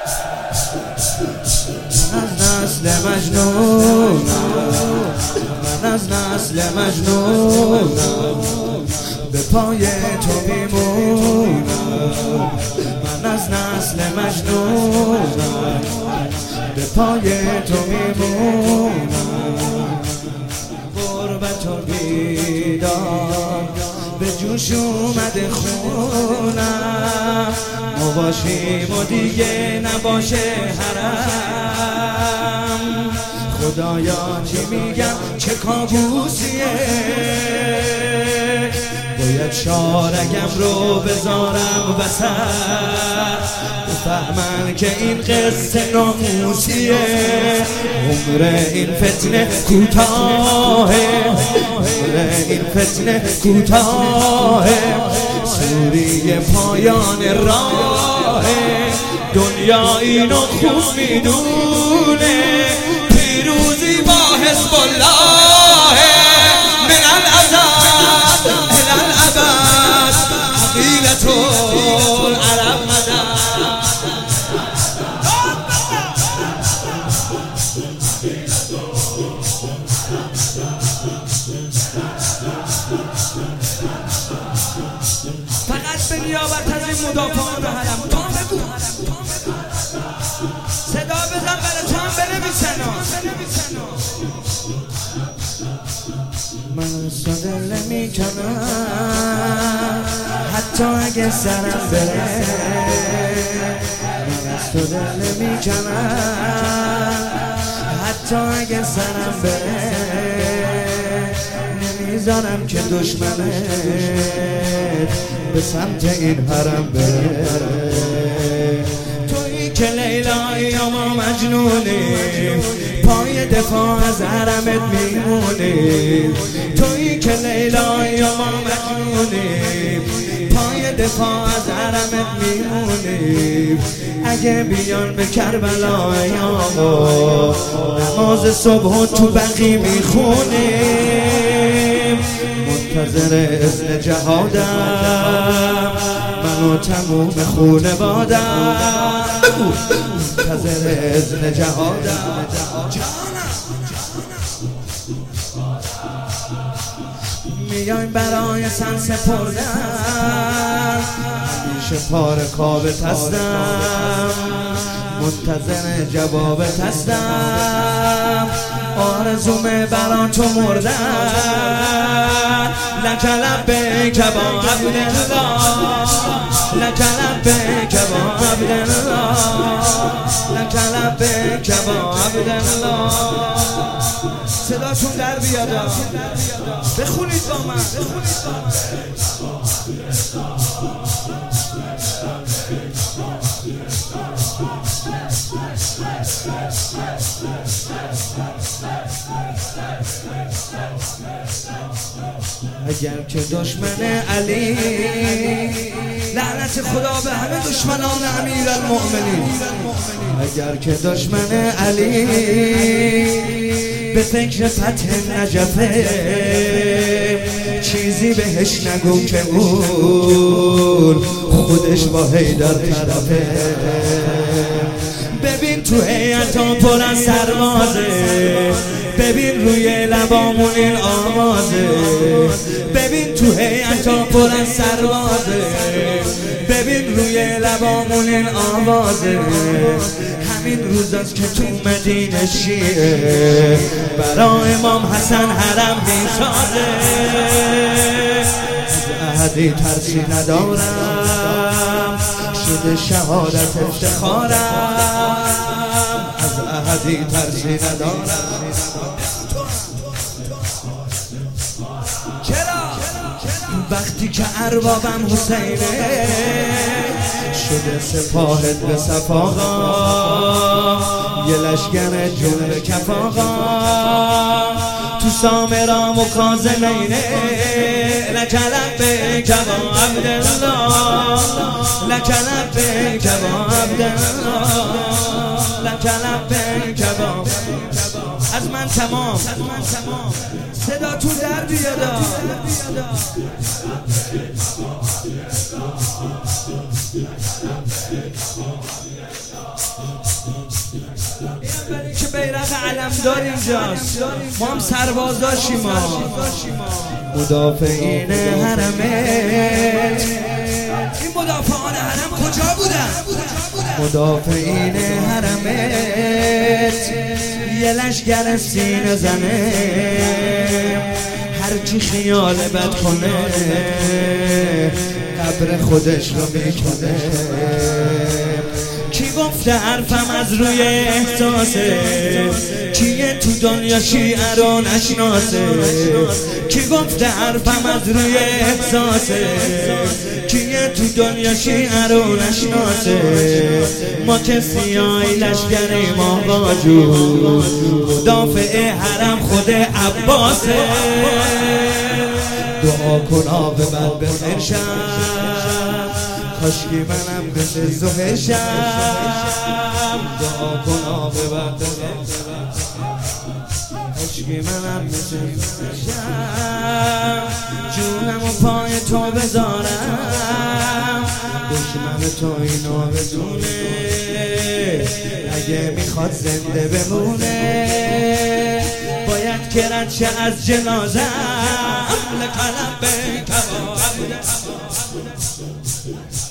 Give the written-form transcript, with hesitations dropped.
نسل مجنون، من از نسل مجنون، به پای تو میمونم. من از نسل مجنون، به پای تو میمونم. غربت و بیدار به جوش اومده خونم، ما باشیم و دیگه نباشه حرم. خدایا چی میگم چه کابوسیه، باید شارگم رو بذارم وسط، بفهمن که این قصه ناموسیه. عمر این فتنه کوتاهه، عمر این فتنه کوتاهه، سوری پایان راهه. دنیا اینو خوب میدونه، پیروزی با حزب الله من الازل الى الابد، عقیلة العرب مدد. فقط به نیابت از این مدافعان حرم تو بگو، صدا بزن برای تو هم بنویسن. من صدا نمیکنم حتی اگه سرم بره، من صدا نمیکنم حتی اگه سرم بره. نمیذارم که دشمنت به سمت این حرم بره. تویی که لیلا یا ما مجنونی، پای دفاع از حرمت میمونی. تویی که لیلا یا ما مجنونی، پای دفاع از حرمت میمونی. اگه بیان به کربلا یا ما، نماز صبح تو بقی میخونیم. منتظر اذن جهادم من و تموم خونوادم، منتظر اذن جهادم. میایم برای سن سپردن، همیشه پار کابت هستم، منتظر جوابت هستم. آرزومه برا تو مردن، لک لبیک با عبدالله، لک لبیک با عبدالله، لک لبیک با عبدالله. صداتون در بیاد، بخونید با من، بخونید با من. اگر که دشمن علی، لعنت خدا به همه دشمنان امیرالمؤمنین. اگر که دشمن علی به فکر فتح نجفه، چیزی بهش نگو که اون خودش با حیدر طرفه. ببین تو هیئتا پر از سربازه، ببین روی لبامون این آوازه. ببین تو هیئتا پر از سربازه، ببین روی لبامون این آوازه. همین روزاست که تو مدینه شیعه برا امام حسن حرم میسازه. از احدی ترسی ندارم، شده شهادت افتخارم. از احدی ترسی ندارم. وقتی که اربابم حسینه، شده سپاهت به صفاقا، یه لشگر جون به کفاقا. تو سامرام و کاظمینه، لک لبیک با عبدالله، لک لبیک با عبدالله، لک لبیک با از من تمام صدا تو در بیادا که بیرق علمدار اینجاست، ما هم سربازاشیم، مدافعین حرمت. این مدافعان حرم کجا بودن؟ مدافعین حرمت یه لشگر سینه زنه، هرچی خیال بد کنه قبر خودش رو میکنه. کی گفته حرفم از روی احساسه؟ کیه تو دنیا شیعه رو نشناسه؟ کی گفته حرفم از روی احساسه؟ کیه تو دنیا شیعه رو نشناسه؟ ما که سیاهی لشگریم آقا جون، مدافع حرم خود عباسه. دعا کن آب من به خیر شم، کاشکی منم مثل زهر شم. دعا کن آب من به خیر شم، کاشکی منم مثل زهر شم. جونم و پای تو بذارم، دشمن تو اینو بدونه، اگه میخواد زنده بمونه باید که رد شه از جنازم. لقلب به کباب